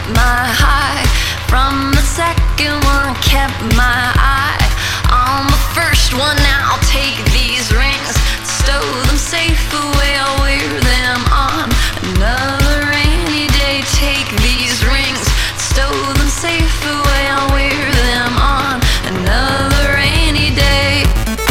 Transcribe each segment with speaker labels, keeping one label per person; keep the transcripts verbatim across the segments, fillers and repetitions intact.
Speaker 1: my high. From the second one, kept my eye on the first one. Now I'll take these rings, stow them safe away, I'll wear them on another rainy day. Take these rings, stow them safe away, I'll wear them on another rainy day.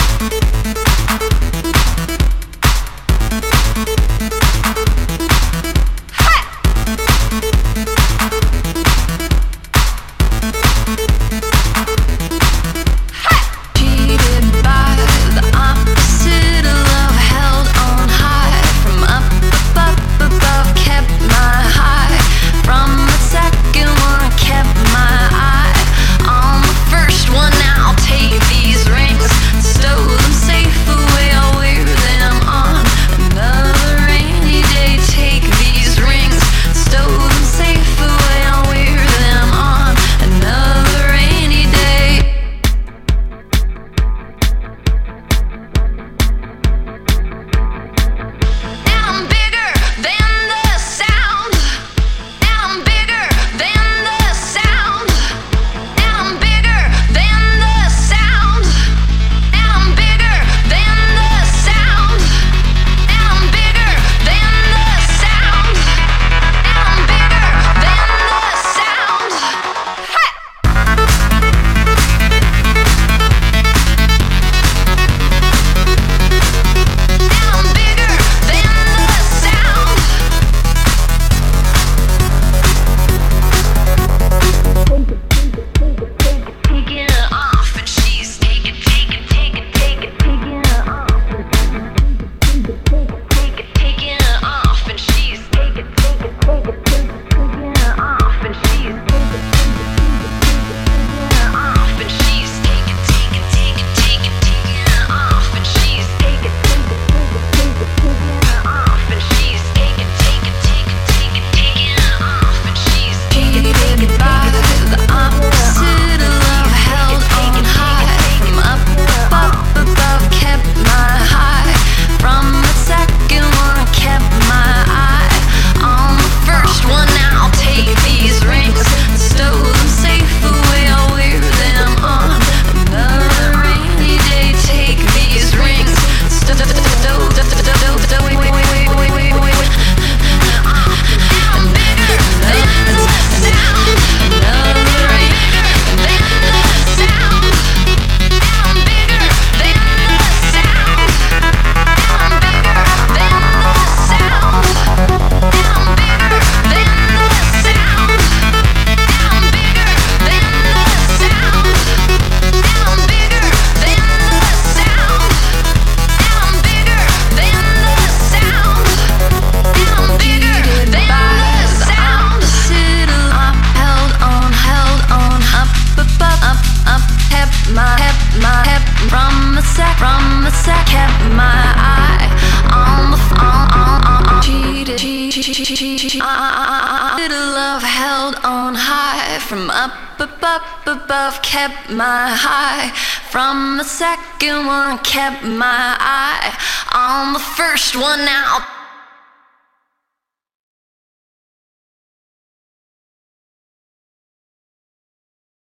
Speaker 1: From up, up, up above, kept my high. From the second one, kept my eye on the first one. Now